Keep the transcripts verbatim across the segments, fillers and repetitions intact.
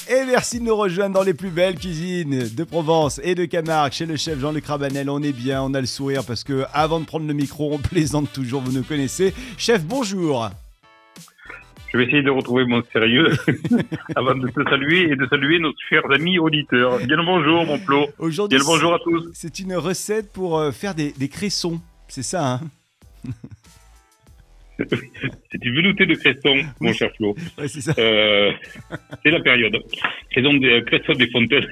Et merci de nous rejoindre dans les plus belles cuisines de Provence et de Camargue chez le chef Jean-Luc Rabanel. On est bien, on a le sourire parce que avant de prendre le micro, on plaisante toujours, vous nous connaissez. Chef, bonjour. Je vais essayer de retrouver mon sérieux avant de te saluer et de saluer nos chers amis auditeurs. Bien le bonjour, mon Flo. Aujourd'hui, bien le bonjour à tous. C'est une recette pour euh, faire des, des cressons, c'est ça, hein? C'est du velouté de cresson, oui. Mon cher Flo. Ouais, c'est ça. Euh, c'est la période. Cresson des, cresson des fontaines.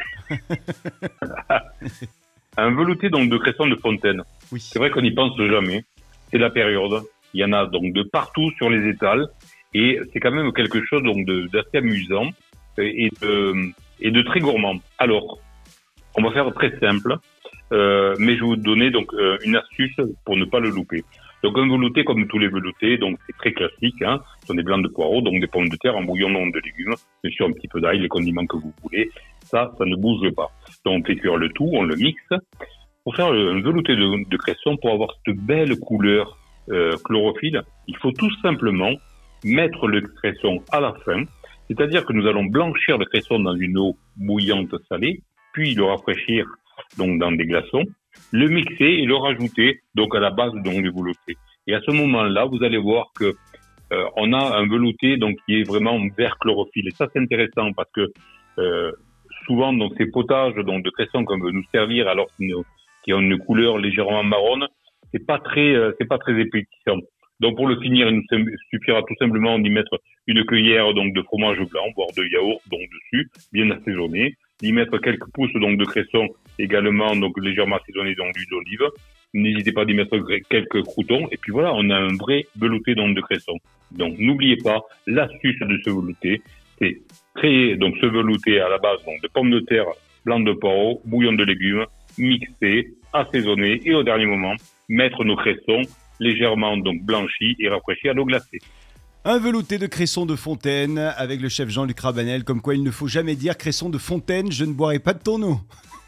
Un velouté donc de cresson de fontaine. Oui. C'est vrai qu'on n'y pense jamais. C'est la période. Il y en a donc de partout sur les étals. Et c'est quand même quelque chose donc de, d'assez amusant et de, et de très gourmand. Alors, on va faire très simple, euh, mais je vais vous donner donc euh, une astuce pour ne pas le louper. Donc un velouté comme tous les veloutés, donc c'est très classique, hein. Ce sont des blancs de poireaux, donc des pommes de terre, un bouillon de légumes, bien sûr un petit peu d'ail, les condiments que vous voulez. Ça, ça ne bouge pas. Donc on fait cuire le tout, on le mixe. Pour faire un velouté de, de cresson, pour avoir cette belle couleur euh, chlorophylle, il faut tout simplement mettre le cresson à la fin. C'est-à-dire que nous allons blanchir le cresson dans une eau bouillante salée, puis le rafraîchir donc dans des glaçons, le mixer et le rajouter donc à la base donc du velouté. Et à ce moment-là, vous allez voir que euh, on a un velouté donc qui est vraiment vert chlorophylle. Et ça c'est intéressant parce que euh, souvent donc ces potages donc de cresson qu'on veut nous servir alors qu'ils ont une couleur légèrement marronne, c'est pas très euh, c'est pas très épicissant. Donc pour le finir, il nous suffira tout simplement d'y mettre une cuillère donc de fromage blanc, voire de yaourt donc dessus, bien assaisonné, d'y mettre quelques pousses donc de cresson également donc légèrement assaisonné donc d'huile d'olive. N'hésitez pas d'y mettre quelques croûtons et puis voilà, on a un vrai velouté donc de cresson. Donc n'oubliez pas l'astuce de ce velouté, c'est créer donc ce velouté à la base donc de pommes de terre, blancs de poireaux, bouillon de légumes, mixé, assaisonné et au dernier moment mettre nos cressons légèrement donc blanchi et rafraîchi à l'eau glacée. Un velouté de cresson de fontaine avec le chef Jean-Luc Rabanel, comme quoi il ne faut jamais dire cresson de fontaine, je ne boirai pas de ton eau.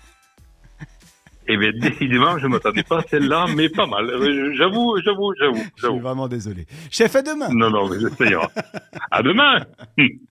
Eh bien, décidément, je ne m'attendais pas à celle-là, mais pas mal. J'avoue, j'avoue, j'avoue. Je suis vraiment désolé. Chef, à demain. Non, non, mais ça ira. À demain.